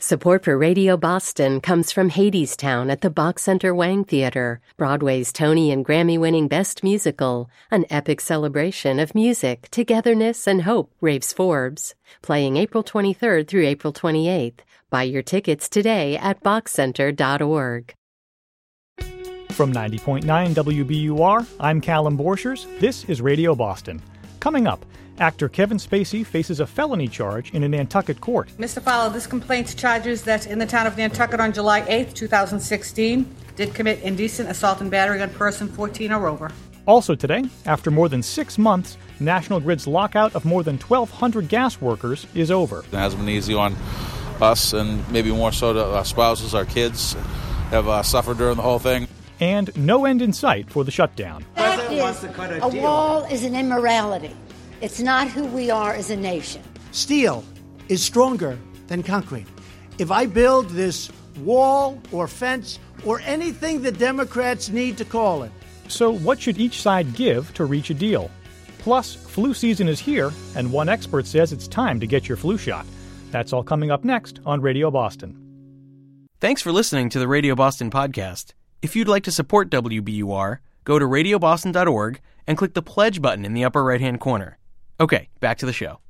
Support for Radio Boston comes from Hadestown at the Bach Center Wang Theater, Broadway's Tony and Grammy-winning Best Musical, an epic celebration of music, togetherness, and hope, raves Forbes. Playing April 23rd through April 28th. Buy your tickets today at bachcenter.org. From 90.9 WBUR, I'm Callum Borchers. This is Radio Boston. Coming up, actor Kevin Spacey faces a felony charge in a Nantucket court. Mr. Fowler, this complaint charges that in the town of Nantucket on July 8th, 2016, did commit indecent assault and battery on person 14 or over. Also today, after more than 6 months, National Grid's lockout of more than 1,200 gas workers is over. It hasn't been easy on us, and maybe more so to our spouses, our kids have suffered during the whole thing. And no end in sight for the shutdown. A wall is an immorality. It's not who we are as a nation. Steel is stronger than concrete. If I build this wall or fence or anything the Democrats need to call it. So what should each side give to reach a deal? Plus, flu season is here, and one expert says it's time to get your flu shot. That's all coming up next on Radio Boston. Thanks for listening to the Radio Boston podcast. If you'd like to support WBUR, go to radioboston.org and click the pledge button in the upper right-hand corner. Okay, back to the show.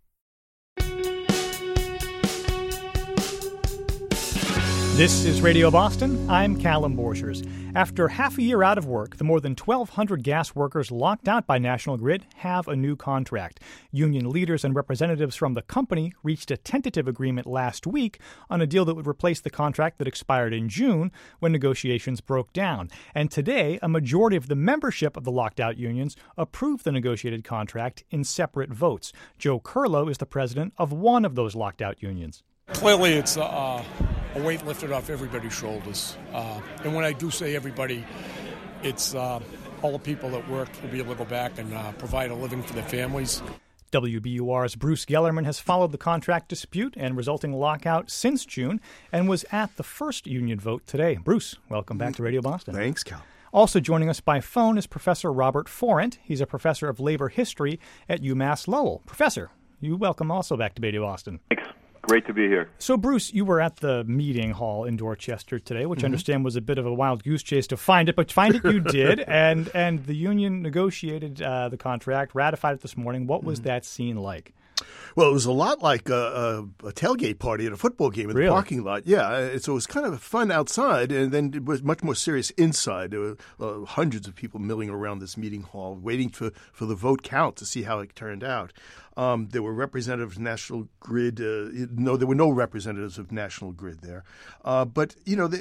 This is Radio Boston. I'm Callum Borchers. After half a year out of work, the more than 1,200 gas workers locked out by National Grid have a new contract. Union leaders and representatives from the company reached a tentative agreement last week on a deal that would replace the contract that expired in June when negotiations broke down. And today, a majority of the membership of the locked-out unions approved the negotiated contract in separate votes. Joe Curlow is the president of one of those locked-out unions. Clearly, it's a weight lifted off everybody's shoulders. And when I do say everybody, it's all the people that worked will be able to go back and provide a living for their families. WBUR's Bruce Gellerman has followed the contract dispute and resulting lockout since June and was at the first union vote today. Bruce, welcome back to Radio Boston. Thanks, Cal. Also joining us by phone is Professor Robert Forant. He's a professor of labor history at UMass Lowell. Professor, you welcome also back to Radio Boston. Thanks. Great to be here. So, Bruce, you were at the meeting hall in Dorchester today, which I understand was a bit of a wild goose chase to find it, but find it you did, and the union negotiated the contract, ratified it this morning. What was that scene like? Well, it was a lot like a tailgate party at a football game in the parking lot. Yeah, so it was kind of fun outside, and then it was much more serious inside. There were hundreds of people milling around this meeting hall, waiting for the vote count to see how it turned out. There were representatives of National Grid. No, there were no representatives of National Grid there. But you know,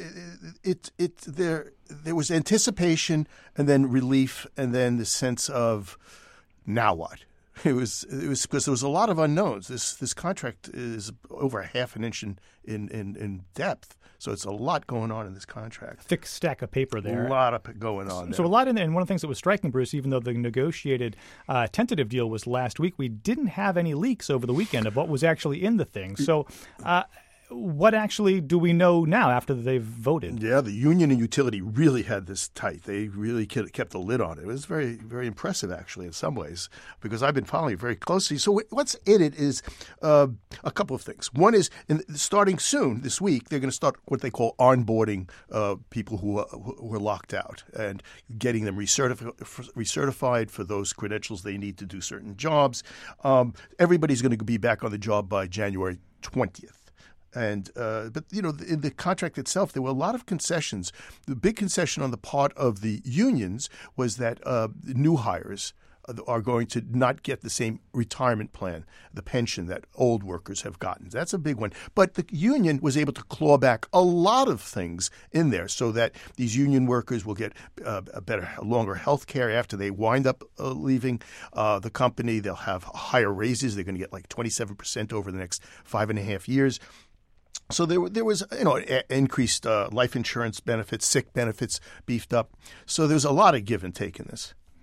there was anticipation, and then relief, and then the sense of now what. It was because there was a lot of unknowns. This contract is over a half an inch in depth, so it's a lot going on in this contract. Thick stack of paper there. A lot going on there. So a lot in there. And one of the things that was striking, Bruce, even though the negotiated tentative deal was last week, we didn't have any leaks over the weekend of what was actually in the thing. So what actually do we know now after they've voted? Yeah, the union and utility really had this tight. They really kept the lid on it. It was very, very impressive, actually, in some ways, because I've been following it very closely. So what's in it is a couple of things. One is, starting soon this week, they're going to start what they call onboarding people who are locked out and getting them recertified for those credentials they need to do certain jobs. Everybody's going to be back on the job by January 20th. And but, you know, in the contract itself, there were a lot of concessions. The big concession on the part of the unions was that new hires are going to not get the same retirement plan, the pension that old workers have gotten. That's a big one. But the union was able to claw back a lot of things in there so that these union workers will get longer health care after they wind up leaving the company. They'll have higher raises. They're going to get like 27% over the next 5.5 years. So there was, increased life insurance benefits, sick benefits beefed up. So there's a lot of give and take in this.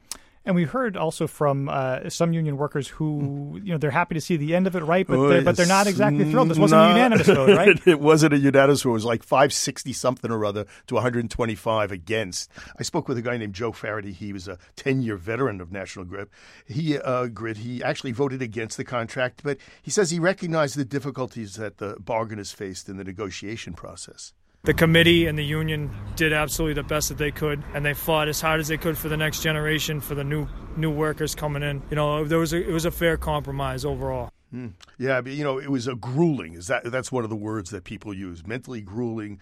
And we heard also from some union workers who, they're happy to see the end of it, right? But they're not exactly thrilled. This wasn't a unanimous vote, right? It wasn't a unanimous vote. It was like 560 something or other to 125 against. I spoke with a guy named Joe Faraday. He was a 10-year veteran of National Grid. He actually voted against the contract, but he says he recognized the difficulties that the bargainers faced in the negotiation process. The committee and the union did absolutely the best that they could, and they fought as hard as they could for the next generation, for the new workers coming in. It was a fair compromise overall. Yeah, but it was a grueling. That's one of the words that people use. Mentally grueling.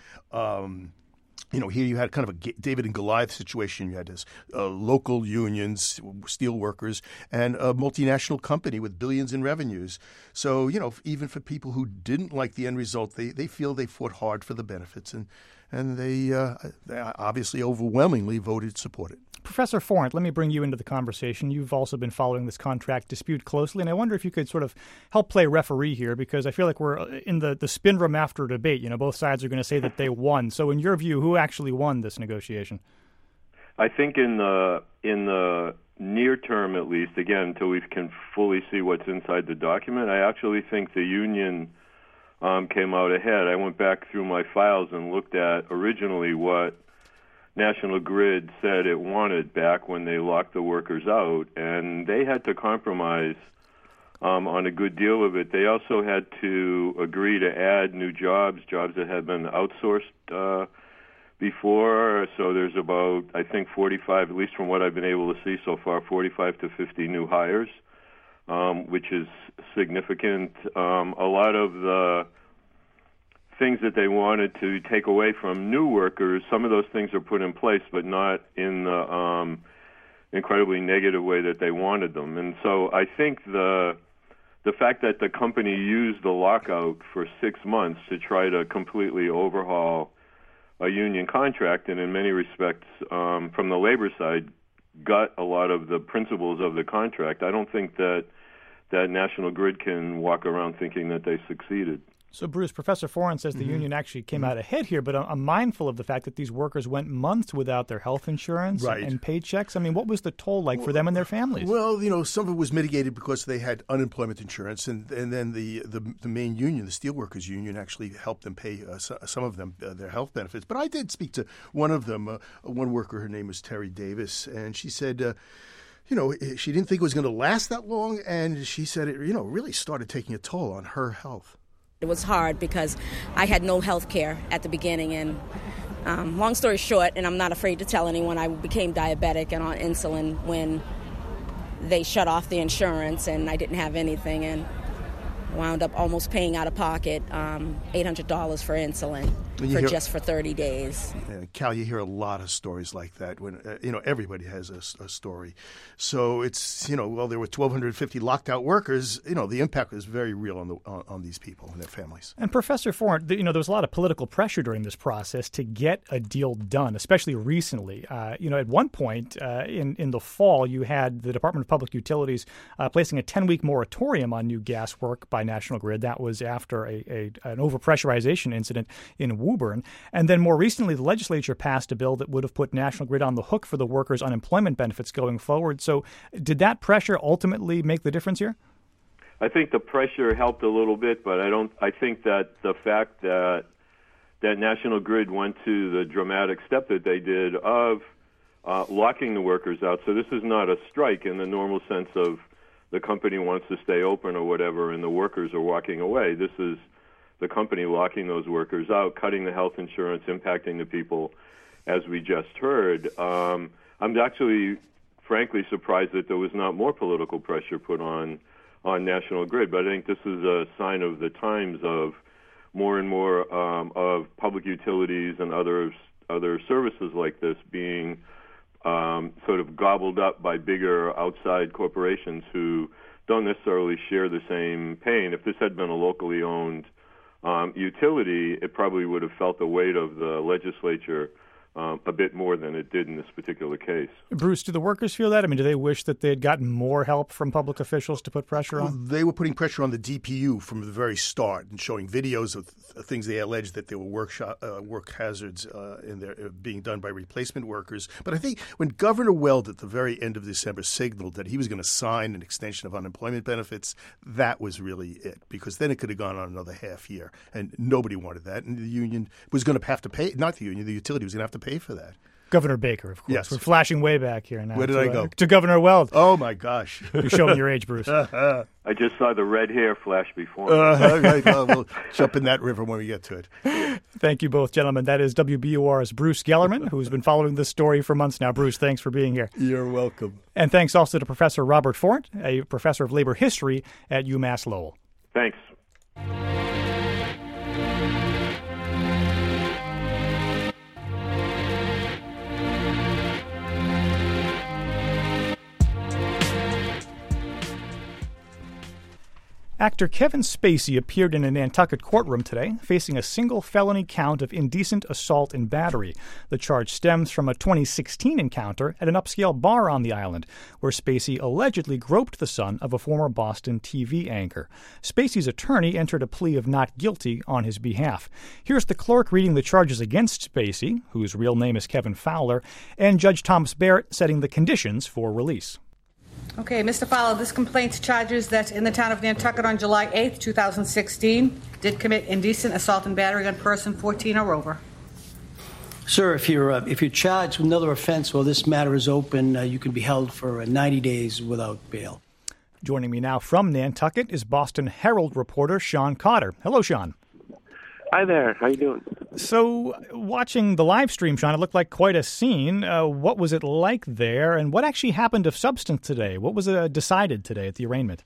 Here you had kind of a David and Goliath situation. You had this local unions, steel workers, and a multinational company with billions in revenues. So, even for people who didn't like the end result, they feel they fought hard for the benefits, and they obviously overwhelmingly voted to support it. Professor Forant, let me bring you into the conversation. You've also been following this contract dispute closely, and I wonder if you could sort of help play referee here, because I feel like we're in the spin room after a debate. Both sides are going to say that they won. So in your view, who actually won this negotiation? I think in the near term, at least, again, until we can fully see what's inside the document, I actually think the union came out ahead. I went back through my files and looked at originally what National Grid said it wanted back when they locked the workers out, and they had to compromise on a good deal of it. They also had to agree to add new jobs that had been outsourced before. So there's about, I think, 45, at least from what I've been able to see so far, 45 to 50 new hires, which is significant. A lot of the things that they wanted to take away from new workers, some of those things are put in place, but not in the incredibly negative way that they wanted them. And so I think the fact that the company used the lockout for 6 months to try to completely overhaul a union contract, and in many respects, from the labor side, gut a lot of the principles of the contract, I don't think that National Grid can walk around thinking that they succeeded. So, Bruce, Professor Forant says the union actually came out ahead here, but I'm mindful of the fact that these workers went months without their health insurance and paychecks. I mean, what was the toll like for them and their families? Well, some of it was mitigated because they had unemployment insurance, and then the main union, the Steelworkers Union, actually helped them pay some of them their health benefits. But I did speak to one of them, one worker. Her name was Terry Davis, and she said, she didn't think it was going to last that long, and she said it, really started taking a toll on her health. It was hard because I had no health care at the beginning, and long story short, and I'm not afraid to tell anyone, I became diabetic and on insulin when they shut off the insurance, and I didn't have anything, and wound up almost paying out of pocket $800 for insulin for 30 days. Cal, you hear a lot of stories like that when, everybody has a story. So it's, there were 1,250 locked out workers. The impact was very real on these people and their families. And Professor Forant, there was a lot of political pressure during this process to get a deal done, especially recently. At one point in the fall, you had the Department of Public Utilities placing a 10-week moratorium on new gas work by National Grid. That was after an overpressurization incident in Woburn. And then more recently, the legislature passed a bill that would have put National Grid on the hook for the workers' unemployment benefits going forward. So did that pressure ultimately make the difference here? I think the pressure helped a little bit, but I think that the fact that National Grid went to the dramatic step that they did of locking the workers out. So this is not a strike in the normal sense of the company wants to stay open or whatever, and the workers are walking away. This is the company locking those workers out, cutting the health insurance, impacting the people, as we just heard. I'm actually, frankly, surprised that there was not more political pressure put on National Grid, but I think this is a sign of the times of more and more of public utilities and other services like this being sort of gobbled up by bigger outside corporations who don't necessarily share the same pain. If this had been a locally owned utility, it probably would have felt the weight of the legislature a bit more than it did in this particular case. Bruce, do the workers feel that? I mean, do they wish that they had gotten more help from public officials to put pressure on? They were putting pressure on the DPU from the very start and showing videos of things they alleged that there were work hazards in there being done by replacement workers. But I think when Governor Weld at the very end of December signaled that he was going to sign an extension of unemployment benefits, that was really it, because then it could have gone on another half year, and nobody wanted that. And the union was going to have to pay, not the union, the utility was going to have to pay for that. Governor Baker, of course. Yes. We're flashing way back here now. Where did I go? To Governor Weld. Oh, my gosh. You're showing your age, Bruce. I just saw the red hair flash before. Right. We'll jump in that river when we get to it. Thank you both, gentlemen. That is WBUR's Bruce Gellerman, who's been following this story for months now. Bruce, thanks for being here. You're welcome. And thanks also to Professor Robert Fort, a professor of labor history at UMass Lowell. Thanks. Actor Kevin Spacey appeared in a Nantucket courtroom today, facing a single felony count of indecent assault and battery. The charge stems from a 2016 encounter at an upscale bar on the island, where Spacey allegedly groped the son of a former Boston TV anchor. Spacey's attorney entered a plea of not guilty on his behalf. Here's the clerk reading the charges against Spacey, whose real name is Kevin Fowler, and Judge Thomas Barrett setting the conditions for release. Okay, Mr. Fowler, this complaint charges that in the town of Nantucket on July 8th, 2016, did commit indecent assault and battery on person 14 or over. Sir, if you're charged with another offense while this matter is open, you can be held for 90 days without bail. Joining me now from Nantucket is Boston Herald reporter Sean Cotter. Hello, Sean. Hi there. How you doing? So, watching the live stream, Sean, it looked like quite a scene. What was it like there, and what actually happened of substance today? What was decided today at the arraignment?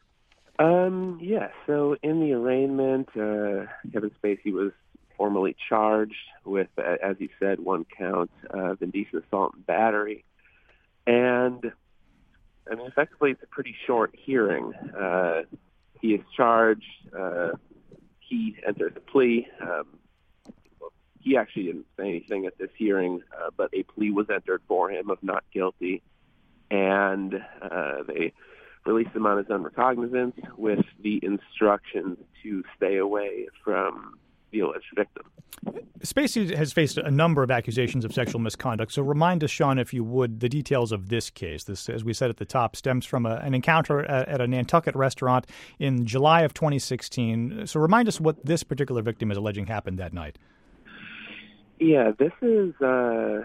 So in the arraignment, Kevin Spacey was formally charged with, as you said, one count of indecent assault and battery. And, I mean, effectively, it's a pretty short hearing. He is charged. He enters a plea. He actually didn't say anything at this hearing, but a plea was entered for him of not guilty, and they released him on his own recognizance with the instructions to stay away from the alleged victim. Spacey has faced a number of accusations of sexual misconduct, so remind us, Sean, if you would, the details of this case. This, as we said at the top, stems from an encounter at a Nantucket restaurant in July of 2016. So remind us what this particular victim is alleging happened that night. Yeah, this is the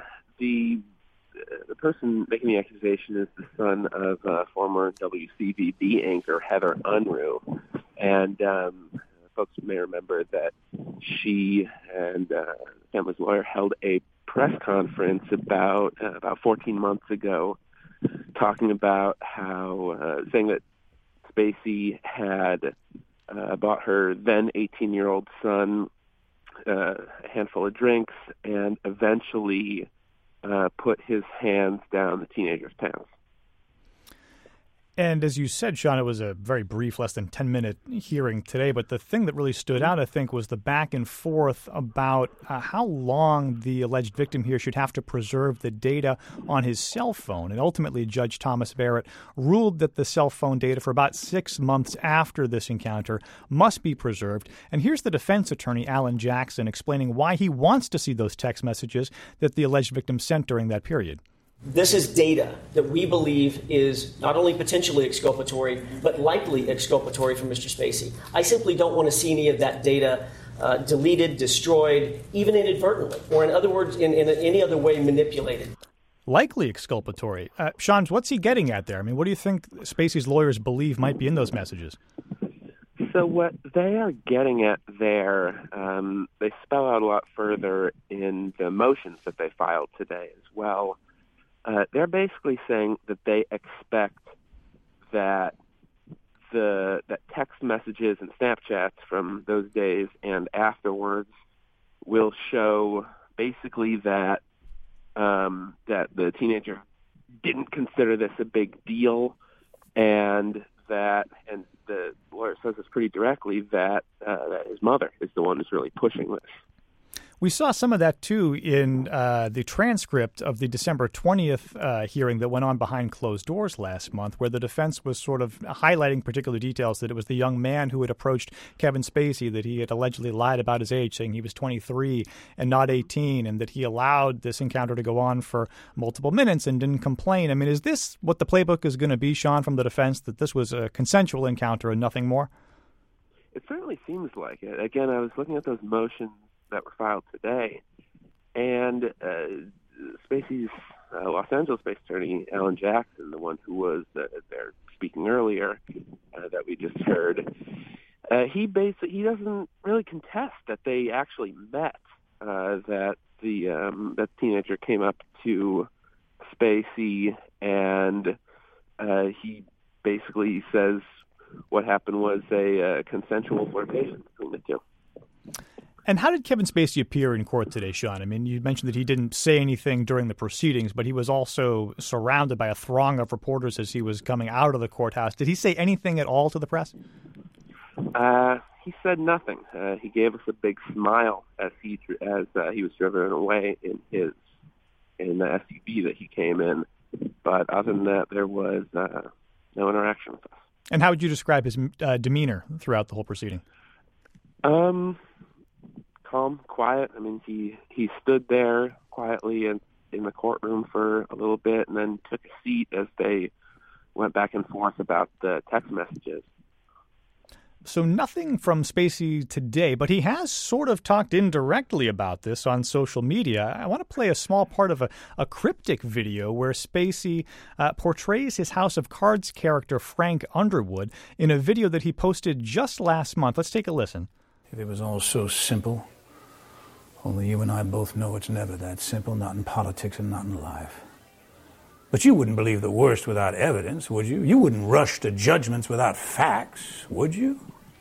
person making the accusation is the son of former WCVB anchor Heather Unruh, and folks may remember that she and the family's lawyer held a press conference about 14 months ago, talking about how saying that Spacey had bought her then 18-year-old son a handful of drinks and eventually put his hands down the teenager's pants. And as you said, Sean, it was a very brief, less than 10-minute hearing today. But the thing that really stood out, I think, was the back and forth about how long the alleged victim here should have to preserve the data on his cell phone. And ultimately, Judge Thomas Barrett ruled that the cell phone data for about 6 months after this encounter must be preserved. And here's the defense attorney, Alan Jackson, explaining why he wants to see those text messages that the alleged victim sent during that period. This is data that we believe is not only potentially exculpatory, but likely exculpatory for Mr. Spacey. I simply don't want to see any of that data deleted, destroyed, even inadvertently, or in other words, in any other way manipulated. Likely exculpatory. Sean, what's he getting at there? I mean, what do you think Spacey's lawyers believe might be in those messages? So what they are getting at there, they spell out a lot further in the motions that they filed today as well. They're basically saying that they expect that that text messages and Snapchats from those days and afterwards will show basically that that the teenager didn't consider this a big deal, and the lawyer says this pretty directly, that his mother is the one who's really pushing this. We saw some of that, too, in the transcript of the December 20th hearing that went on behind closed doors last month, where the defense was sort of highlighting particular details, that it was the young man who had approached Kevin Spacey, that he had allegedly lied about his age, saying he was 23 and not 18, and that he allowed this encounter to go on for multiple minutes and didn't complain. I mean, is this what the playbook is going to be, Sean, from the defense, that this was a consensual encounter and nothing more? It certainly seems like it. Again, I was looking at those motions that were filed today, and Spacey's Los Angeles-based attorney, Alan Jackson, the one who was there speaking earlier that we just heard, he doesn't really contest that they actually met, that the teenager came up to Spacey, and he basically says what happened was a consensual flirtation between the two. And how did Kevin Spacey appear in court today, Sean? I mean, you mentioned that he didn't say anything during the proceedings, but he was also surrounded by a throng of reporters as he was coming out of the courthouse. Did he say anything at all to the press? He said nothing. He gave us a big smile as he was driven away in the SUV that he came in. But other than that, there was no interaction with us. And how would you describe his demeanor throughout the whole proceeding? Calm, quiet. I mean, he stood there quietly in the courtroom for a little bit and then took a seat as they went back and forth about the text messages. So nothing from Spacey today, but he has sort of talked indirectly about this on social media. I want to play a small part of a cryptic video where Spacey portrays his House of Cards character Frank Underwood in a video that he posted just last month. Let's take a listen. If it was all so simple, only you and I both know it's never that simple, not in politics and not in life. But you wouldn't believe the worst without evidence, would you? You wouldn't rush to judgments without facts, would you?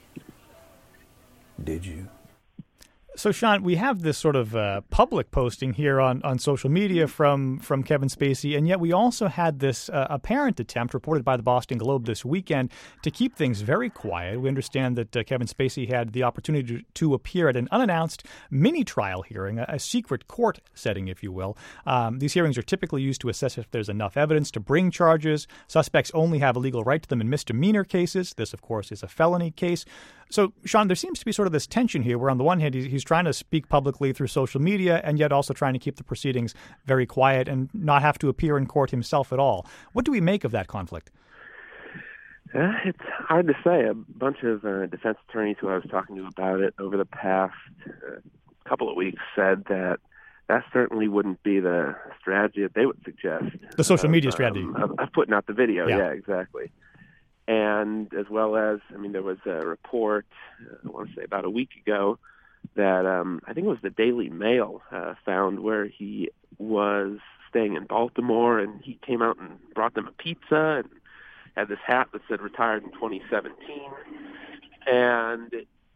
Did you? So, Sean, we have this sort of public posting here on social media from Kevin Spacey, and yet we also had this apparent attempt reported by the Boston Globe this weekend to keep things very quiet. We understand that Kevin Spacey had the opportunity to appear at an unannounced mini-trial hearing, a secret court setting, if you will. These hearings are typically used to assess if there's enough evidence to bring charges. Suspects only have a legal right to them in misdemeanor cases. This, of course, is a felony case. So, Sean, there seems to be sort of this tension here where on the one hand he's trying to speak publicly through social media and yet also trying to keep the proceedings very quiet and not have to appear in court himself at all. What do we make of that conflict? It's hard to say. A bunch of defense attorneys who I was talking to about it over the past couple of weeks said that certainly wouldn't be the strategy that they would suggest. The social media strategy. Of putting out the video, yeah, exactly. And as well as, I mean, there was a report, I want to say about a week ago, that I think it was the Daily Mail found where he was staying in Baltimore, and he came out and brought them a pizza and had this hat that said retired in 2017. And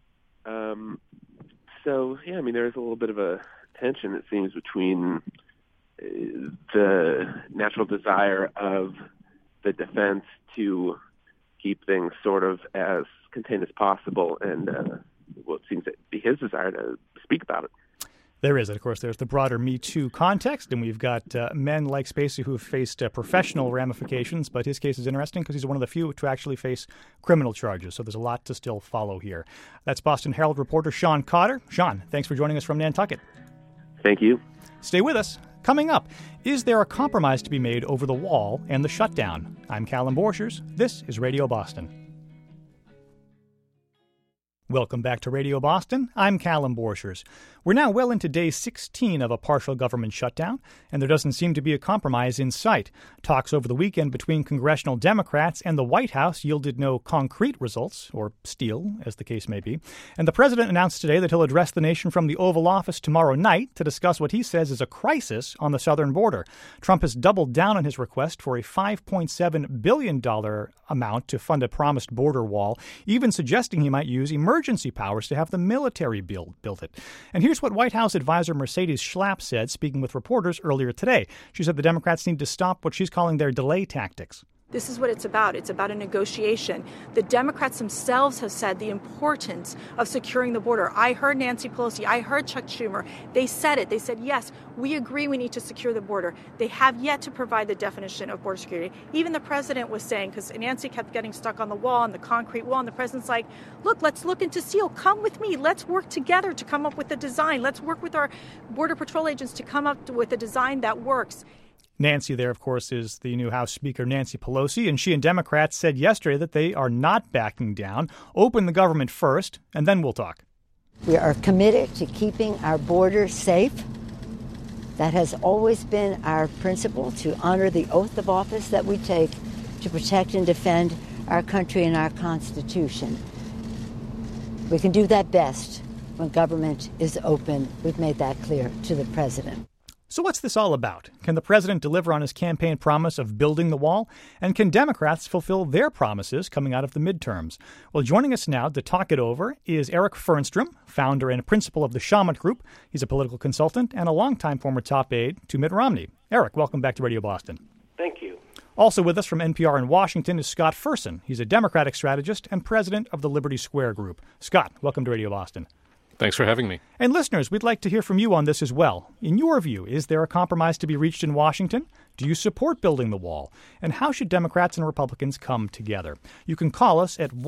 so, yeah, I mean, there's a little bit of a tension, it seems, between the natural desire of the defense to keep things sort of as contained as possible and what seems to be his desire to speak about it. There is. Of course, there's the broader Me Too context, and we've got men like Spacey who have faced professional ramifications, but his case is interesting because he's one of the few to actually face criminal charges, so there's a lot to still follow here. That's Boston Herald reporter Sean Cotter. Sean, thanks for joining us from Nantucket. Thank you. Stay with us. Coming up, is there a compromise to be made over the wall and the shutdown? I'm Callum Borchers. This is Radio Boston. Welcome back to Radio Boston. I'm Callum Borchers. We're now well into day 16 of a partial government shutdown, and there doesn't seem to be a compromise in sight. Talks over the weekend between congressional Democrats and the White House yielded no concrete results, or steel, as the case may be. And the president announced today that he'll address the nation from the Oval Office tomorrow night to discuss what he says is a crisis on the southern border. Trump has doubled down on his request for a $5.7 billion amount to fund a promised border wall, even suggesting he might use emergency powers to have the military build it. And here's what White House advisor Mercedes Schlapp said, speaking with reporters earlier today. She said the Democrats need to stop what she's calling their delay tactics. This is what it's about. It's about a negotiation. The Democrats themselves have said the importance of securing the border. I heard Nancy Pelosi. I heard Chuck Schumer. They said it. They said, yes, we agree we need to secure the border. They have yet to provide the definition of border security. Even the president was saying, because Nancy kept getting stuck on the wall, on the concrete wall, and the president's like, look, let's look into steel. Come with me. Let's work together to come up with a design. Let's work with our Border Patrol agents to come up with a design that works. Nancy there, of course, is the new House Speaker, Nancy Pelosi, and she and Democrats said yesterday that they are not backing down. Open the government first, and then we'll talk. We are committed to keeping our borders safe. That has always been our principle, to honor the oath of office that we take to protect and defend our country and our Constitution. We can do that best when government is open. We've made that clear to the president. So what's this all about? Can the president deliver on his campaign promise of building the wall? And can Democrats fulfill their promises coming out of the midterms? Well, joining us now to talk it over is Eric Fernstrom, founder and principal of the Shawmut Group. He's a political consultant and a longtime former top aide to Mitt Romney. Eric, welcome back to Radio Boston. Thank you. Also with us from NPR in Washington is Scott Fersen. He's a Democratic strategist and president of the Liberty Square Group. Scott, welcome to Radio Boston. Thanks for having me. And listeners, we'd like to hear from you on this as well. In your view, is there a compromise to be reached in Washington? Do you support building the wall? And how should Democrats and Republicans come together? You can call us at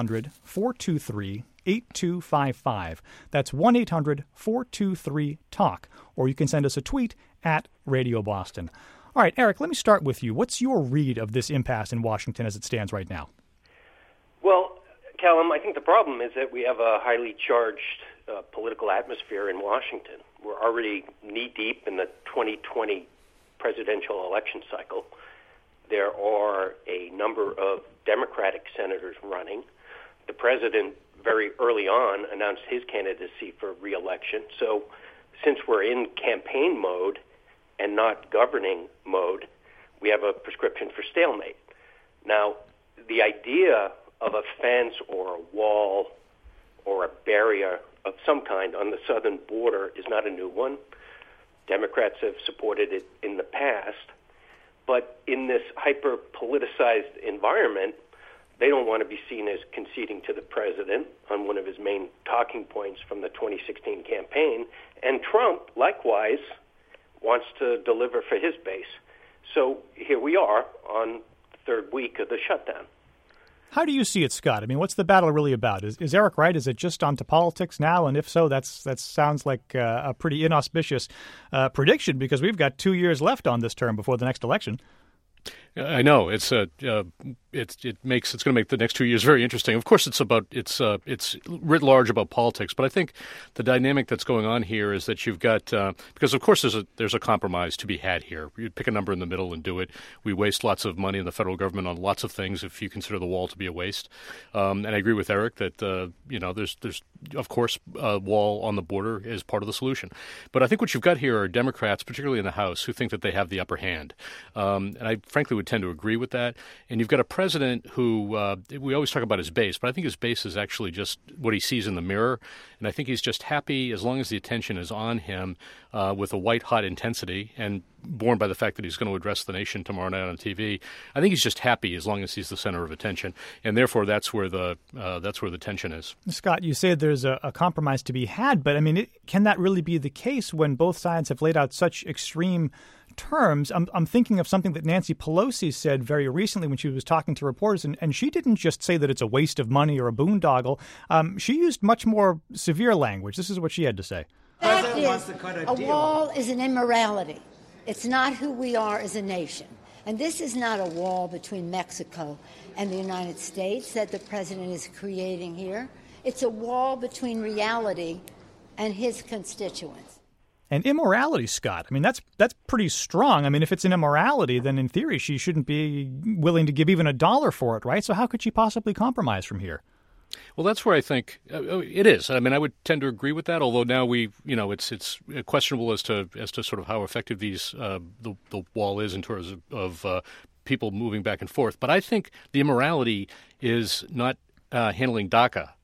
1-800-423-8255. That's 1-800-423-TALK. Or you can send us a tweet at Radio Boston. All right, Eric, let me start with you. What's your read of this impasse in Washington as it stands right now? Well, Callum, I think the problem is that we have a highly charged political atmosphere in Washington. We're already knee-deep in the 2020 presidential election cycle. There are a number of Democratic senators running. The president very early on announced his candidacy for re-election. So since we're in campaign mode and not governing mode, we have a prescription for stalemate. Now, the idea of a fence or a wall or a barrier of some kind on the southern border is not a new one. Democrats have supported it in the past. But in this hyper-politicized environment, they don't want to be seen as conceding to the president on one of his main talking points from the 2016 campaign. And Trump, likewise, wants to deliver for his base. So here we are on the third week of the shutdown. How do you see it, Scott? I mean, what's the battle really about? Is Eric right? Is it just onto politics now? And if so, that sounds like a pretty inauspicious prediction, because we've got 2 years left on this term before the next election. I know it's going to make the next 2 years very interesting. Of course, it's writ large about politics, but I think the dynamic that's going on here is that you've got because of course there's a compromise to be had here. You pick a number in the middle and do it. We waste lots of money in the federal government on lots of things if you consider the wall to be a waste. And I agree with Eric that there's of course a wall on the border is part of the solution. But I think what you've got here are Democrats, particularly in the House, who think that they have the upper hand, and I frankly would tend to agree with that. And you've got a president who we always talk about his base, but I think his base is actually just what he sees in the mirror. And I think he's just happy as long as the attention is on him with a white-hot intensity, and borne by the fact that he's going to address the nation tomorrow night on TV. I think he's just happy as long as he's the center of attention, and therefore that's where the tension is. Scott, you say there's a compromise to be had, but I mean, can that really be the case when both sides have laid out such extreme terms? I'm thinking of something that Nancy Pelosi said very recently when she was talking to reporters, and she didn't just say that it's a waste of money or a boondoggle. She used much more severe language. This is what she had to say. Fact is, a wall is an immorality. It's not who we are as a nation. And this is not a wall between Mexico and the United States that the president is creating here. It's a wall between reality and his constituents. And immorality, Scott, I mean, that's pretty strong. I mean, if it's an immorality, then in theory she shouldn't be willing to give even $1 for it, right? So how could she possibly compromise from here? Well, that's where I think it is. I mean, I would tend to agree with that. Although now it's questionable as to sort of how effective the wall is in terms of people moving back and forth. But I think the immorality is not handling DACA.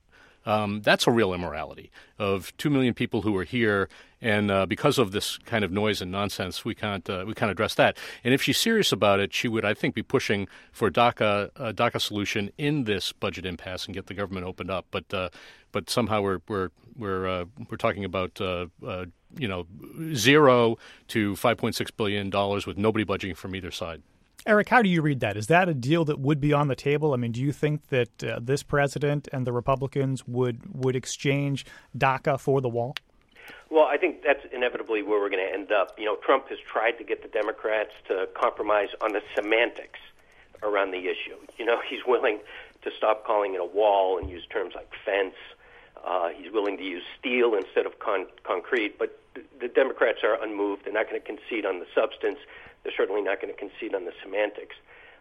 That's a real immorality of 2 million people who are here, and because of this kind of noise and nonsense, we can't address that. And if she's serious about it, she would, I think, be pushing for a DACA solution in this budget impasse and get the government opened up. But somehow we're talking about 0 to $5.6 billion with nobody budging from either side. Eric, how do you read that? Is that a deal that would be on the table? I mean, do you think that this president and the Republicans would exchange DACA for the wall? Well, I think that's inevitably where we're going to end up. You know, Trump has tried to get the Democrats to compromise on the semantics around the issue. You know, he's willing to stop calling it a wall and use terms like fence. He's willing to use steel instead of concrete. But the Democrats are unmoved. They're not going to concede on the substance. They're certainly not going to concede on the semantics.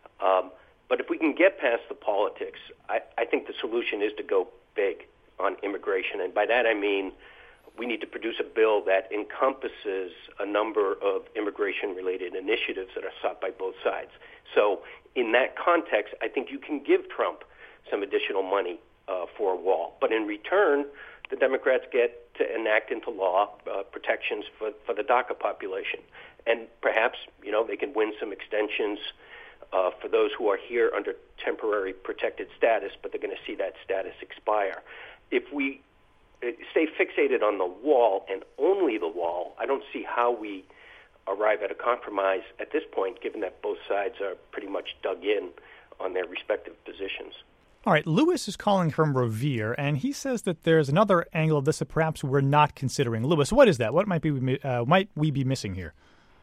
But if we can get past the politics, I think the solution is to go big on immigration. And by that I mean we need to produce a bill that encompasses a number of immigration-related initiatives that are sought by both sides. So in that context, I think you can give Trump some additional money for a wall. But in return, the Democrats get to enact into law protections for the DACA population. And perhaps, they can win some extensions for those who are here under temporary protected status, but they're going to see that status expire. If we stay fixated on the wall and only the wall, I don't see how we arrive at a compromise at this point, given that both sides are pretty much dug in on their respective positions. All right, Lewis is calling from Revere, and he says that there's another angle of this that perhaps we're not considering. Lewis, what is that? What might we be missing here?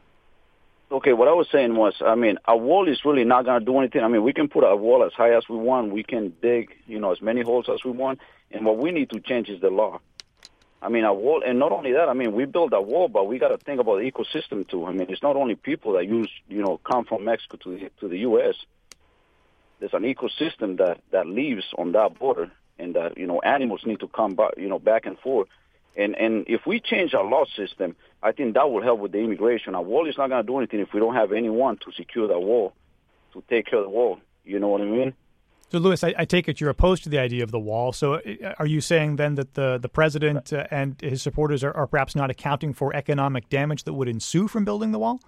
Okay, what I was saying was, a wall is really not going to do anything. We can put a wall as high as we want. We can dig, as many holes as we want. And what we need to change is the law. A wall, and not only that, we build a wall, but we got to think about the ecosystem too. It's not only people that come from Mexico to the U.S. There's an ecosystem that lives on that border, and that, animals need to come back and forth. And if we change our law system, I think that will help with the immigration. A wall is not going to do anything if we don't have anyone to secure the wall, to take care of the wall. You know what I mean? So, Lewis, I take it you're opposed to the idea of the wall. So are you saying then that the president and his supporters are perhaps not accounting for economic damage that would ensue from building the wall?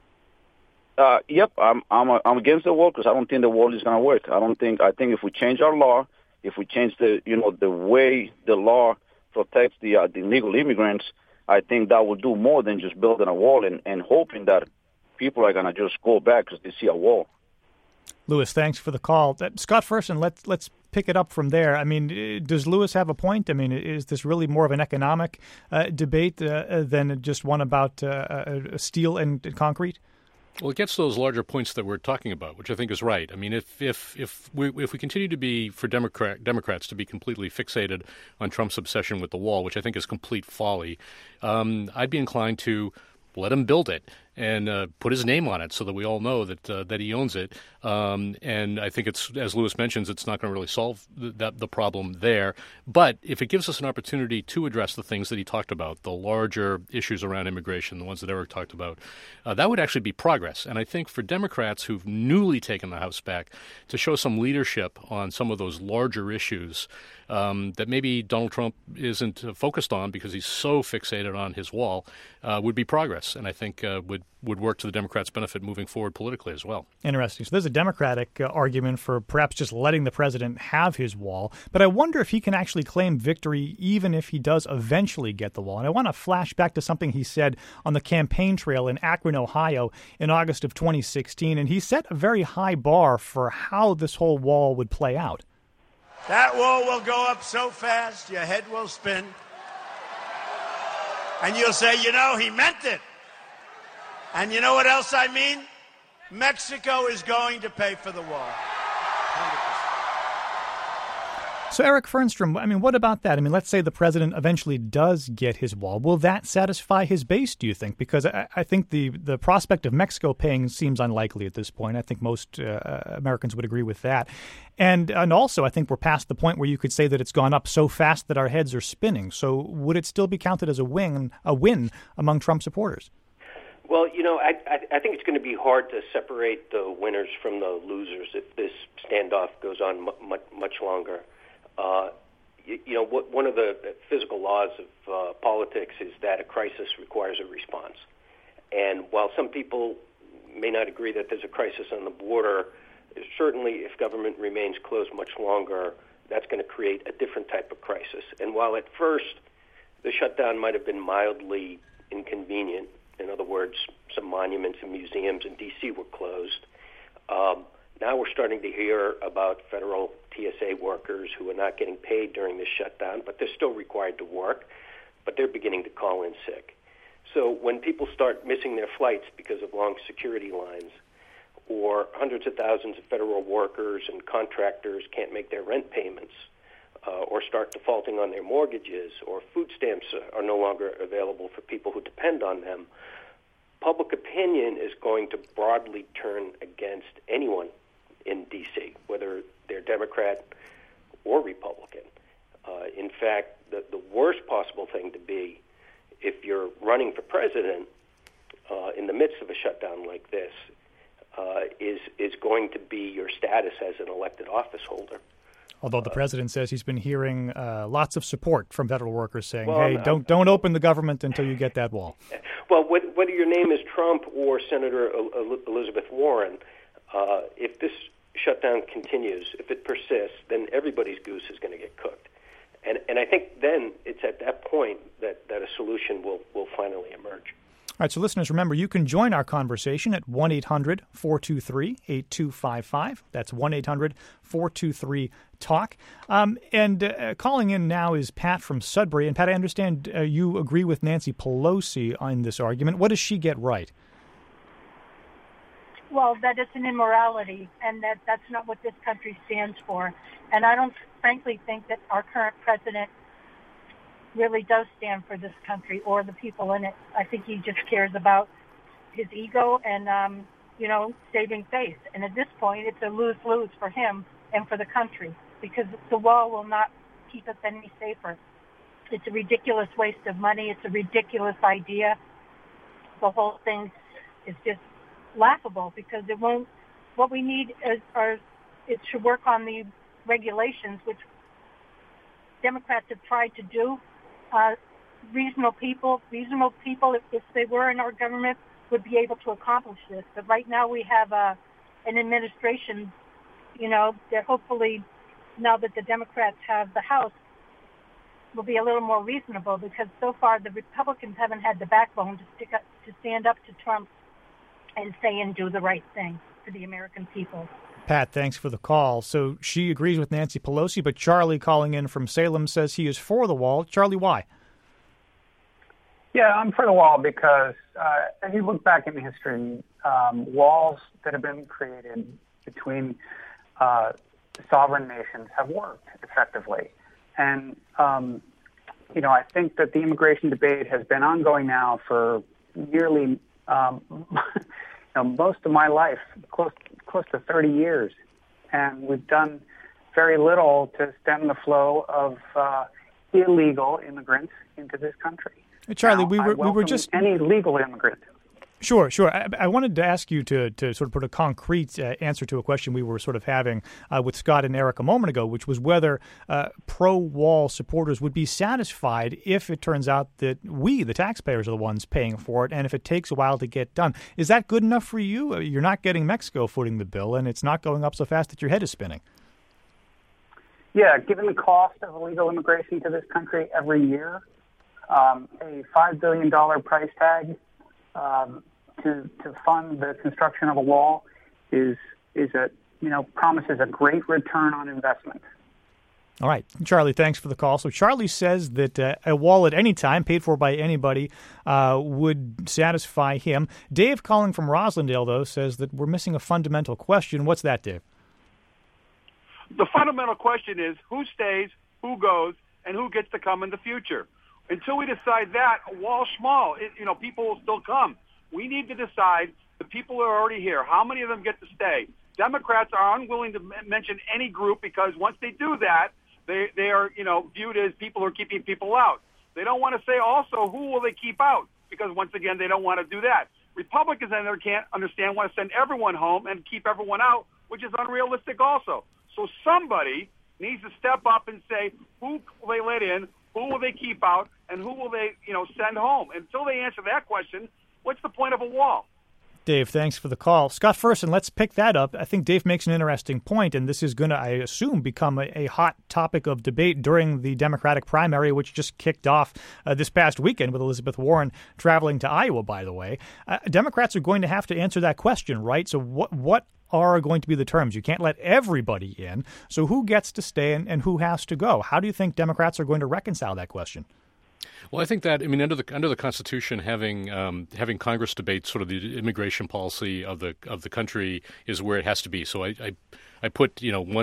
Yep, I'm against the wall because I don't think the wall is going to work. I think if we change our law, if we change the way the law protects the illegal immigrants, I think that will do more than just building a wall and hoping that people are going to just go back because they see a wall. Lewis, thanks for the call. Scott Furson, let's pick it up from there. Does Lewis have a point? Is this really more of an economic debate than just one about steel and concrete? Well, it gets to those larger points that we're talking about, which I think is right. If we continue to be for Democrats to be completely fixated on Trump's obsession with the wall, which I think is complete folly, I'd be inclined to let him build it and put his name on it so that we all know that he owns it. And I think it's, as Lewis mentions, it's not going to really solve the problem there. But if it gives us an opportunity to address the things that he talked about, the larger issues around immigration, the ones that Eric talked about, that would actually be progress. And I think for Democrats who've newly taken the House back to show some leadership on some of those larger issues that maybe Donald Trump isn't focused on because he's so fixated on his wall, would be progress. And I think would work to the Democrats' benefit moving forward politically as well. Interesting. So there's a Democratic argument for perhaps just letting the president have his wall, but I wonder if he can actually claim victory even if he does eventually get the wall. And I want to flash back to something he said on the campaign trail in Akron, Ohio in August of 2016, and he set a very high bar for how this whole wall would play out. That wall will go up so fast, your head will spin. And you'll say, he meant it. And you know what else I mean? Mexico is going to pay for the wall. 100%. So, Eric Fernstrom, what about that? Let's say the president eventually does get his wall. Will that satisfy his base, do you think? Because I think the prospect of Mexico paying seems unlikely at this point. I think most Americans would agree with that. And also, I think we're past the point where you could say that it's gone up so fast that our heads are spinning. So would it still be counted as a win among Trump supporters? Well, I think it's going to be hard to separate the winners from the losers if this standoff goes on much longer. one of the physical laws of politics is that a crisis requires a response. And while some people may not agree that there's a crisis on the border, certainly if government remains closed much longer, that's going to create a different type of crisis. And while at first the shutdown might have been mildly inconvenient, in other words, some monuments and museums in D.C. were closed, now we're starting to hear about federal TSA workers who are not getting paid during this shutdown, but they're still required to work, but they're beginning to call in sick. So when people start missing their flights because of long security lines, or hundreds of thousands of federal workers and contractors can't make their rent payments, or start defaulting on their mortgages, or food stamps are no longer available for people who depend on them, public opinion is going to broadly turn against anyone in D.C., whether they're Democrat or Republican. In fact, the worst possible thing to be, if you're running for president in the midst of a shutdown like this, is going to be your status as an elected office holder. Although the president says he's been hearing lots of support from federal workers saying, hey, don't open the government until you get that wall. Well, whether your name is Trump or Senator Elizabeth Warren, if this shutdown continues, if it persists, then everybody's goose is going to get cooked. And I think then it's at that point that a solution will finally emerge. All right, so listeners, remember, you can join our conversation at 1-800-423-8255. That's 1-800-423-TALK. And calling in now is Pat from Sudbury. And, Pat, I understand you agree with Nancy Pelosi on this argument. What does she get right? Well, that it's an immorality, and that's not what this country stands for. And I don't, frankly, think that our current president really does stand for this country or the people in it. I think he just cares about his ego and, saving face. And at this point, it's a lose-lose for him and for the country, because the wall will not keep us any safer. It's a ridiculous waste of money. It's a ridiculous idea. The whole thing is just laughable, because it won't. What we need is it should work on the regulations, which Democrats have tried to do. Reasonable people, if they were in our government, would be able to accomplish this. But right now we have an administration, that hopefully, now that the Democrats have the House, will be a little more reasonable, because so far the Republicans haven't had the backbone to stand up to Trump and say and do the right thing for the American people. Pat, thanks for the call. So she agrees with Nancy Pelosi, but Charlie, calling in from Salem, says he is for the wall. Charlie, why? Yeah, I'm for the wall because as you look back in history, walls that have been created between sovereign nations have worked effectively. And, I think that the immigration debate has been ongoing now for nearly most of my life, close to 30 years, and we've done very little to stem the flow of illegal immigrants into this country. Charlie, now, we were just any legal immigrant. Sure. I wanted to ask you to sort of put a concrete answer to a question we were sort of having with Scott and Eric a moment ago, which was whether pro-wall supporters would be satisfied if it turns out that we, the taxpayers, are the ones paying for it, and if it takes a while to get done. Is that good enough for you? You're not getting Mexico footing the bill, and it's not going up so fast that your head is spinning. Yeah, given the cost of illegal immigration to this country every year, a $5 billion price tag to fund the construction of a wall promises a great return on investment. All right. Charlie, thanks for the call. So Charlie says that a wall at any time, paid for by anybody, would satisfy him. Dave, calling from Roslindale, though, says that we're missing a fundamental question. What's that, Dave? The fundamental question is who stays, who goes, and who gets to come in the future. Until we decide that, a wall's small. People will still come. We need to decide the people who are already here, how many of them get to stay. Democrats are unwilling to mention any group because once they do that, they are, viewed as people who are keeping people out. They don't want to say also who will they keep out because, once again, they don't want to do that. Republicans, on the other hand, want to send everyone home and keep everyone out, which is unrealistic also. So somebody needs to step up and say who will they let in, who will they keep out, and who will they, send home. Until they answer that question, what's the point of a wall? Dave, thanks for the call. Scott Ferguson, let's pick that up. I think Dave makes an interesting point, and this is going to, I assume, become a hot topic of debate during the Democratic primary, which just kicked off this past weekend with Elizabeth Warren traveling to Iowa, by the way. Democrats are going to have to answer that question, right? So what are going to be the terms? You can't let everybody in. So who gets to stay and who has to go? How do you think Democrats are going to reconcile that question? Well, I think that under the Constitution, having Congress debate sort of the immigration policy of the country is where it has to be. So I put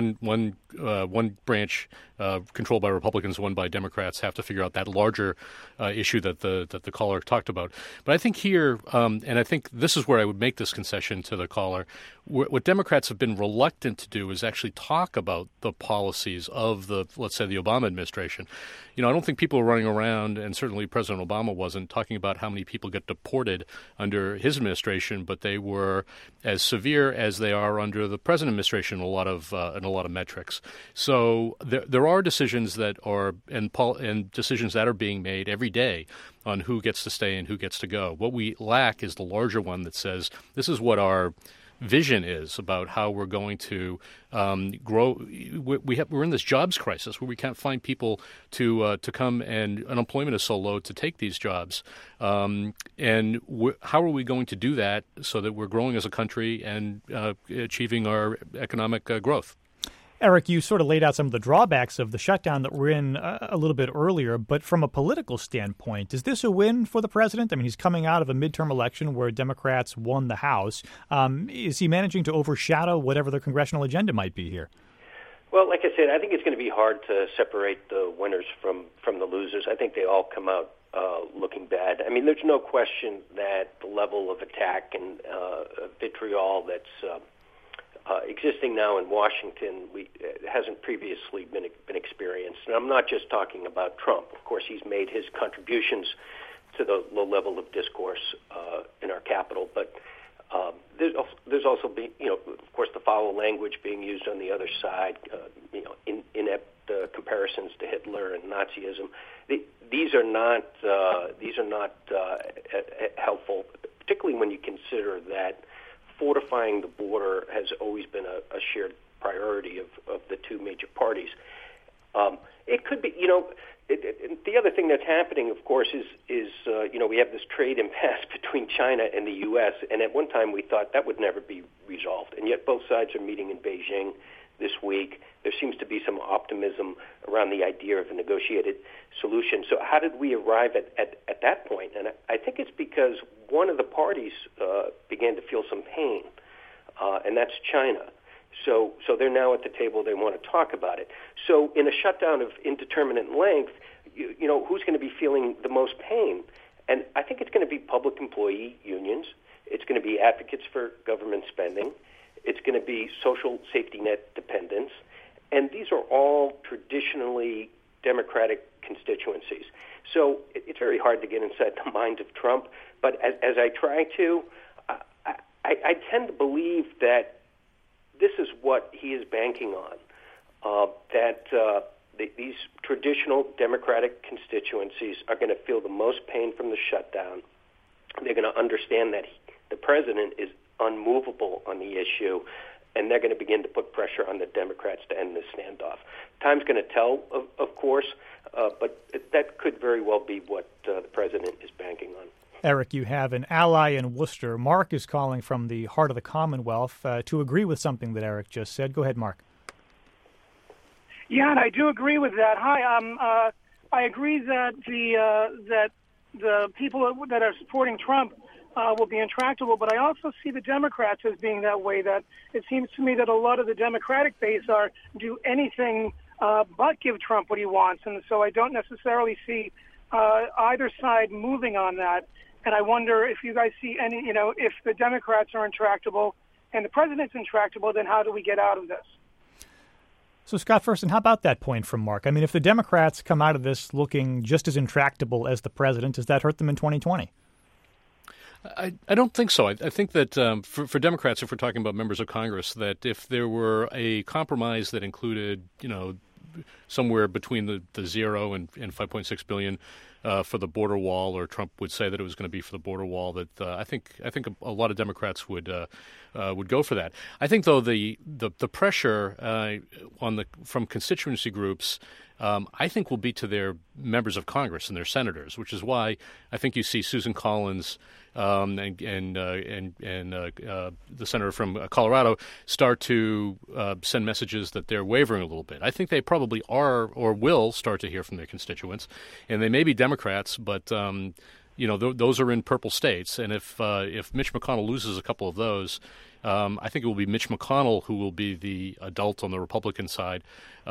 one branch controlled by Republicans, one by Democrats, have to figure out that larger issue that the caller talked about. But I think here, and I think this is where I would make this concession to the caller, what Democrats have been reluctant to do is actually talk about the policies of let's say the Obama administration. I don't think people are running around, and certainly President Obama wasn't, talking about how many people get deported under his administration, but they were as severe as they are under the present administration in a lot of metrics. So there are decisions that are and decisions that are being made every day on who gets to stay and who gets to go. What we lack is the larger one that says this is what our vision is about how we're going to grow. We're in this jobs crisis where we can't find people to come, and unemployment is so low to take these jobs. And how are we going to do that so that we're growing as a country and achieving our economic growth? Eric, you sort of laid out some of the drawbacks of the shutdown that we're in a little bit earlier, but from a political standpoint, is this a win for the president? I mean, he's coming out of a midterm election where Democrats won the House. Is he managing to overshadow whatever the congressional agenda might be here? Well, like I said, I think it's going to be hard to separate the winners from the losers. I think they all come out looking bad. I mean, there's no question that the level of attack and vitriol that's existing now in Washington hasn't previously been experienced. And I'm not just talking about Trump. Of course, he's made his contributions to the low level of discourse in our Capitol, but there's also been, of course, the foul language being used on the other side, inept comparisons to Hitler and Nazism. These are not helpful, particularly when you consider that fortifying the border has always been a shared priority of the two major parties. It could be, the other thing that's happening, of course, is we have this trade impasse between China and the U.S., and at one time we thought that would never be resolved, and yet both sides are meeting in Beijing this week. There seems to be some optimism around the idea of a negotiated solution. So how did we arrive at that point? And I think it's because one of the parties began to feel some pain, and that's China. So they're now at the table. They want to talk about it. So in a shutdown of indeterminate length, who's going to be feeling the most pain? And I think it's going to be public employee unions. It's going to be advocates for government spending. It's going to be social safety net dependents. And these are all traditionally Democratic constituencies. So it's very hard to get inside the mind of Trump. But as I try to, I tend to believe that this is what he is banking on, that these traditional Democratic constituencies are going to feel the most pain from the shutdown. They're going to understand that the president is unmovable on the issue, and they're going to begin to put pressure on the Democrats to end this standoff. Time's going to tell, of course, but that could very well be what the president is banking on. Eric, you have an ally in Worcester. Mark is calling from the heart of the Commonwealth to agree with something that Eric just said. Go ahead, Mark. Yeah, and I do agree with that. Hi, I agree that the people that are supporting Trump will be intractable, but I also see the Democrats as being that way. That it seems to me that a lot of the Democratic base do anything but give Trump what he wants, and so I don't necessarily see either side moving on that. And I wonder if you guys see any, if the Democrats are intractable and the president's intractable, then how do we get out of this? So, Scott Ferguson, how about that point from Mark? I mean, if the Democrats come out of this looking just as intractable as the president, does that hurt them in 2020? I don't think so. I think that for Democrats, if we're talking about members of Congress, that if there were a compromise that included, somewhere between the 0 and $5.6 billion for the border wall, or Trump would say that it was going to be for the border wall, that I think a lot of Democrats would go for that. I think, though, the pressure from constituency groups, I think, will be to their members of Congress and their senators, which is why I think you see Susan Collins and the senator from Colorado start to send messages that they're wavering a little bit. I think they probably are or will start to hear from their constituents, and they may be Democrats, but those are in purple states. And if Mitch McConnell loses a couple of those, I think it will be Mitch McConnell who will be the adult on the Republican side,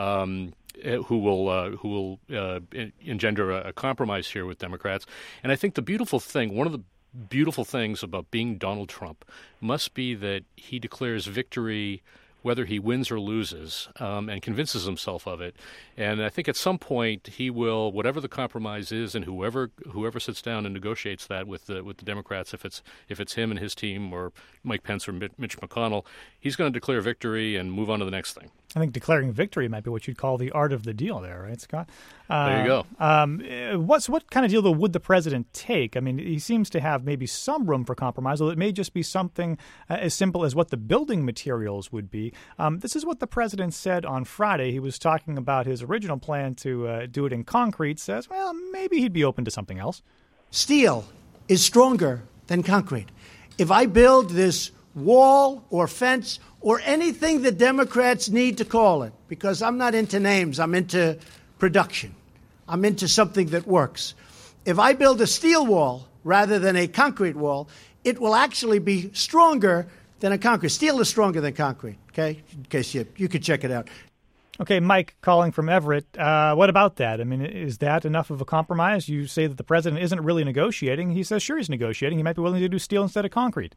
who will engender a compromise here with Democrats. And I think one of the beautiful things about being Donald Trump must be that he declares victory whether he wins or loses, and convinces himself of it. And I think at some point he will, whatever the compromise is, and whoever sits down and negotiates that with the Democrats, if it's him and his team or Mike Pence or Mitch McConnell, he's going to declare victory and move on to the next thing. I think declaring victory might be what you'd call the art of the deal there, right, Scott? There you go. What kind of deal, though, would the president take? I mean, he seems to have maybe some room for compromise, although it may just be something as simple as what the building materials would be. This is what the president said on Friday. He was talking about his original plan to do it in concrete, says, well, maybe he'd be open to something else. Steel is stronger than concrete. If I build this wall or fence or anything the Democrats need to call it, because I'm not into names, I'm into production. I'm into something that works. If I build a steel wall rather than a concrete wall, it will actually be stronger than a concrete. Steel is stronger than concrete, okay? In case you could check it out. Okay, Mike calling from Everett. What about that? I mean, is that enough of a compromise? You say that the president isn't really negotiating. He says, sure, he's negotiating. He might be willing to do steel instead of concrete.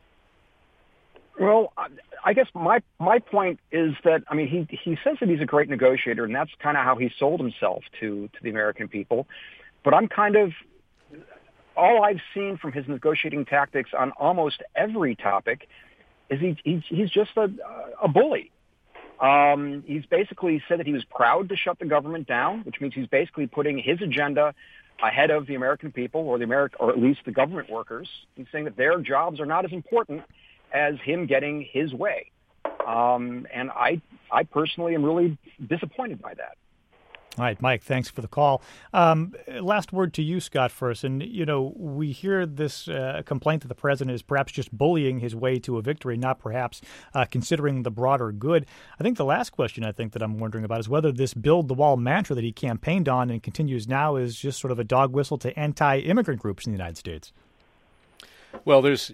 Well, I guess my point is that, I mean, he says that he's a great negotiator, and that's kind of how he sold himself to the American people. But all I've seen from his negotiating tactics on almost every topic is he's just a bully. He's basically said that he was proud to shut the government down, which means he's basically putting his agenda ahead of the American people or at least the government workers. He's saying that their jobs are not as important as him getting his way. And I personally am really disappointed by that. All right, Mike, thanks for the call. Last word to you, Scott, first. And, we hear this complaint that the president is perhaps just bullying his way to a victory, not perhaps considering the broader good. I think the last question that I'm wondering about is whether this build the wall mantra that he campaigned on and continues now is just sort of a dog whistle to anti-immigrant groups in the United States. Well, there's,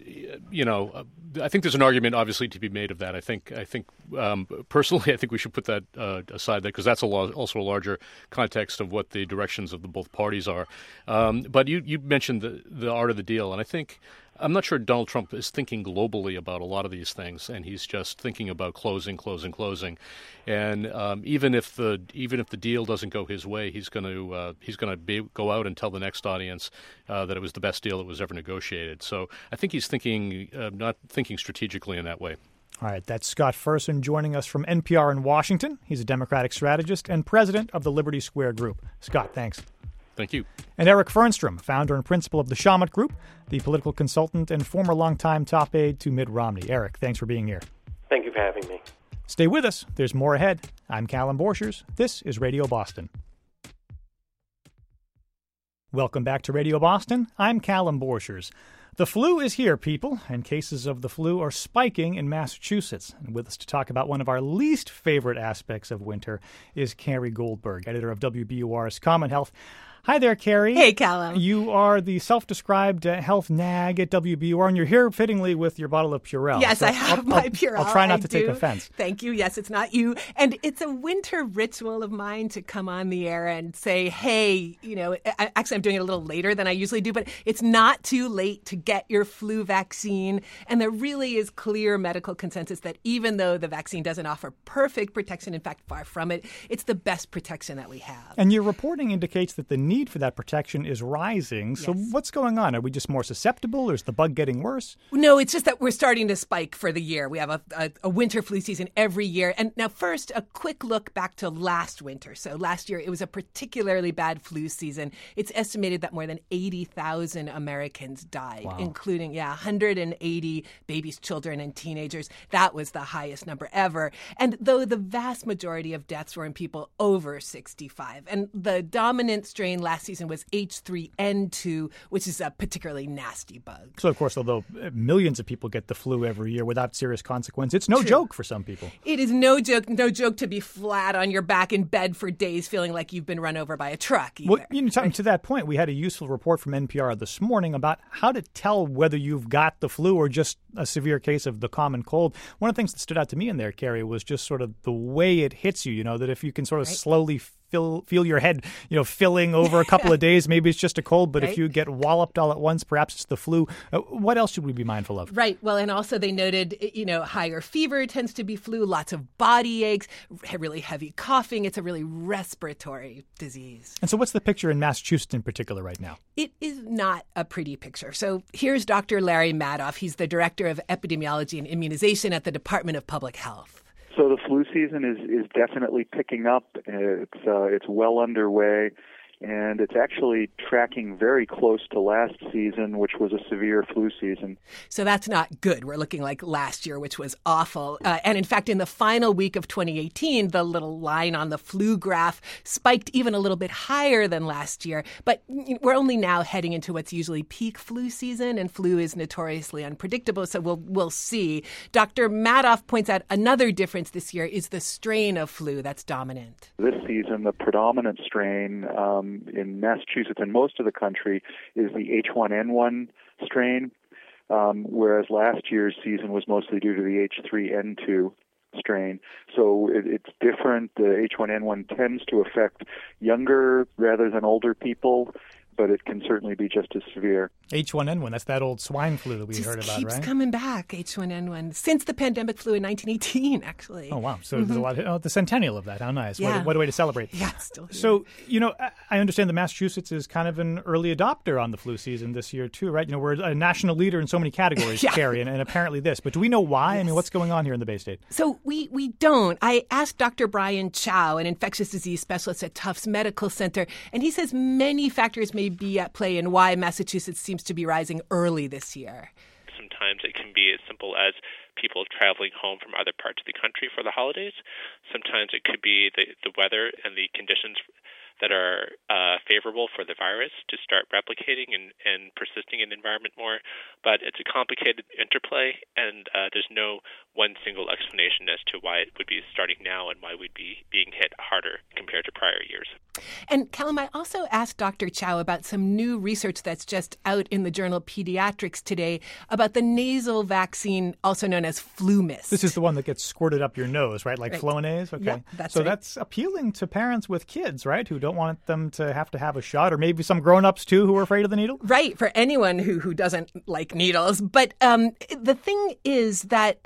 I think there's an argument obviously to be made of that. I think personally, I think we should put that aside because that's also a larger context of what the directions of the both parties are. But you mentioned the art of the deal, and I'm not sure Donald Trump is thinking globally about a lot of these things, and he's just thinking about closing. And even if the deal doesn't go his way, he's going to go out and tell the next audience that it was the best deal that was ever negotiated. So I think he's not thinking strategically in that way. All right, that's Scott Furson joining us from NPR in Washington. He's a Democratic strategist and president of the Liberty Square Group. Scott, thanks. Thank you. And Eric Fernstrom, founder and principal of the Shawmut Group, the political consultant and former longtime top aide to Mitt Romney. Eric, thanks for being here. Thank you for having me. Stay with us. There's more ahead. I'm Callum Borchers. This is Radio Boston. Welcome back to Radio Boston. I'm Callum Borchers. The flu is here, people, and cases of the flu are spiking in Massachusetts. And with us to talk about one of our least favorite aspects of winter is Carrie Goldberg, editor of WBUR's Common Health. Hi there, Carrie. Hey, Callum. You are the self-described health nag at WBUR, and you're here fittingly with your bottle of Purell. Yes, so I have my Purell. I'll try not to take offense. Thank you. Yes, it's not you. And it's a winter ritual of mine to come on the air and say, hey, actually I'm doing it a little later than I usually do, but it's not too late to get your flu vaccine. And there really is clear medical consensus that even though the vaccine doesn't offer perfect protection, in fact, far from it, it's the best protection that we have. And your reporting indicates that the need for that protection is rising. So what's going on? Are we just more susceptible, or is the bug getting worse? No, it's just that we're starting to spike for the year. We have a winter flu season every year. And now first, a quick look back to last winter. So last year, it was a particularly bad flu season. It's estimated that more than 80,000 Americans died, including 180 babies, children, and teenagers. That was the highest number ever. And though the vast majority of deaths were in people over 65. And the dominant strain last season was H3N2, which is a particularly nasty bug. So, of course, although millions of people get the flu every year without serious consequence, it's no joke for some people. It is no joke to be flat on your back in bed for days feeling like you've been run over by a truck either. Well, to that point, we had a useful report from NPR this morning about how to tell whether you've got the flu or just a severe case of the common cold. One of the things that stood out to me in there, Carrie, was just sort of the way it hits you, that if you can sort of slowly feel your head, filling over a couple of days, maybe it's just a cold, but if you get walloped all at once, perhaps it's the flu. What else should we be mindful of? Right. Well, and also they noted, higher fever tends to be flu, lots of body aches, really heavy coughing. It's a really respiratory disease. And so what's the picture in Massachusetts in particular right now? It is not a pretty picture. So here's Dr. Larry Madoff. He's the director of epidemiology and immunization at the Department of Public Health. So the flu season is definitely picking up. It's well underway, and it's actually tracking very close to last season, which was a severe flu season. So that's not good. We're looking like last year, which was awful. And in fact, in the final week of 2018, the little line on the flu graph spiked even a little bit higher than last year. But we're only now heading into what's usually peak flu season, and flu is notoriously unpredictable. So we'll see. Dr. Madoff points out another difference this year is the strain of flu that's dominant. This season, the predominant strain in Massachusetts and most of the country is the H1N1 strain, whereas last year's season was mostly due to the H3N2 strain. So it's different. The H1N1 tends to affect younger rather than older people, but it can certainly be just as severe. H1N1, that's that old swine flu that we heard about, right? It keeps coming back, H1N1, since the pandemic flu in 1918, actually. Oh, wow. So there's a lot the centennial of that. How nice. Yeah. What a way to celebrate. Yeah, it's still here. So, I understand that Massachusetts is kind of an early adopter on the flu season this year, too, right? We're a national leader in so many categories, Carrie, and apparently this. But do we know why? Yes. I mean, what's going on here in the Bay State? So we don't. I asked Dr. Brian Chow, an infectious disease specialist at Tufts Medical Center, and he says many factors may be at play in why Massachusetts seems to be rising early this year. Sometimes it can be as simple as people traveling home from other parts of the country for the holidays. Sometimes it could be the weather and the conditions that are favorable for the virus to start replicating and persisting in the environment more. But it's a complicated interplay, and there's no one single explanation as to why it would be starting now and why we'd be being hit harder compared to prior years. And Callum, I also asked Dr. Chow about some new research that's just out in the journal Pediatrics today about the nasal vaccine, also known as FluMist. This is the one that gets squirted up your nose, right? Like Flonase? Okay. Yeah, that's so right. That's appealing to parents with kids, right? Who don't want them to have a shot, or maybe some grown-ups, too, who are afraid of the needle? Right, for anyone who doesn't like needles. But the thing is that,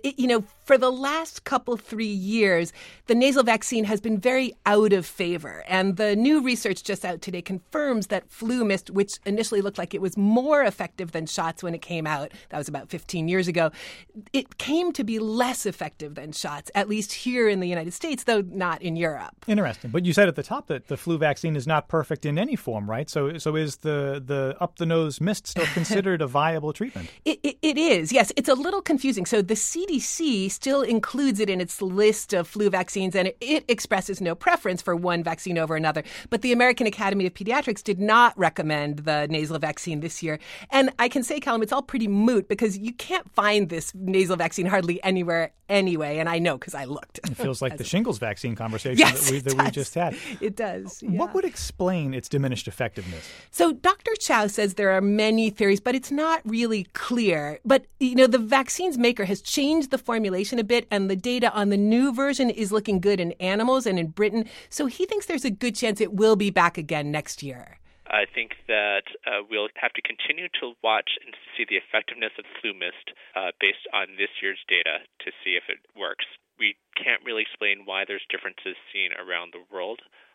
for the last 3 years, the nasal vaccine has been very out of favor. And the new research just out today confirms that FluMist, which initially looked like it was more effective than shots when it came out, that was about 15 years ago, it came to be less effective than shots, at least here in the United States, though not in Europe. Interesting. But you said at the top that the flu vaccine is not perfect in any form, right? So is the up-the-nose mist still considered a viable treatment? It is, yes. It's a little confusing. So the CDC still includes it in its list of flu vaccines, and it expresses no preference for one vaccine over another. But the American Academy of Pediatrics did not recommend the nasal vaccine this year. And I can say, Callum, it's all pretty moot because you can't find this nasal vaccine hardly anywhere anyway. And I know because I looked. It feels like the shingles vaccine conversation yes, that we just had. It does. Yeah. What would explain its diminished effectiveness? So Dr. Chow says there are many theories, but it's not really clear. But, the vaccine's maker has changed the formulation a bit, and the data on the new version is looking good in animals and in Britain. So he thinks there's a good chance it will be back again next year. I think that we'll have to continue to watch and see the effectiveness of FluMist based on this year's data to see if it works. We can't really explain why there's differences seen around the world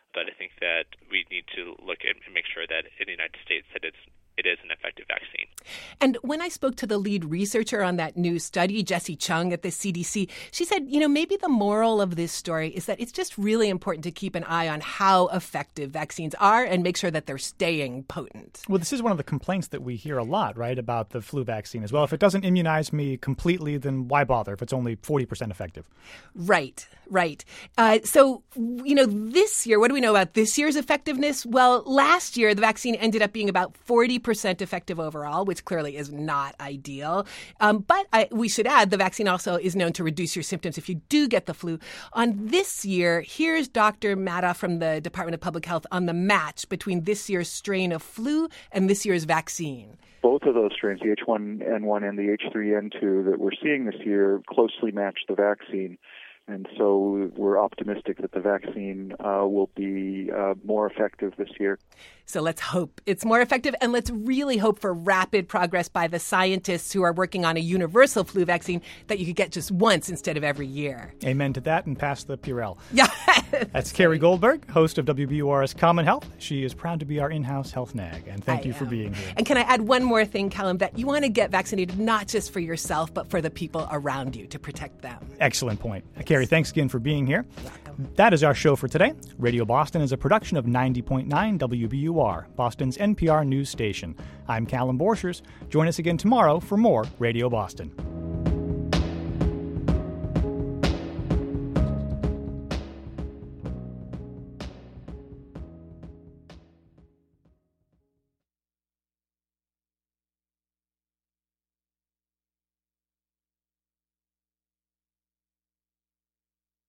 But I think that we need to look at and make sure that in the United States that it is an effective vaccine. And when I spoke to the lead researcher on that new study, Jessie Chung at the CDC, she said, maybe the moral of this story is that it's just really important to keep an eye on how effective vaccines are and make sure that they're staying potent. Well, this is one of the complaints that we hear a lot, right, about the flu vaccine as well. If it doesn't immunize me completely, then why bother if it's only 40% effective? Right. So, this year, what do we know about this year's effectiveness? Well, last year, the vaccine ended up being about 40% effective overall, which clearly is not ideal. But we should add the vaccine also is known to reduce your symptoms if you do get the flu. On this year, here's Dr. Madoff from the Department of Public Health on the match between this year's strain of flu and this year's vaccine. Both of those strains, the H1N1 and the H3N2 that we're seeing this year, closely match the vaccine. And so we're optimistic that the vaccine will be more effective this year. So let's hope it's more effective, and let's really hope for rapid progress by the scientists who are working on a universal flu vaccine that you could get just once instead of every year. Amen to that, and pass the Purell. Yeah. That's Carrie Goldberg, host of WBUR's Common Health. She is proud to be our in-house health nag, and thank you for being here. And can I add one more thing, Callum, that you want to get vaccinated not just for yourself, but for the people around you to protect them. Excellent point. Carrie, thanks again for being here. That is our show for today. Radio Boston is a production of 90.9 WBUR, Boston's NPR news station. I'm Callum Borchers. Join us again tomorrow for more Radio Boston.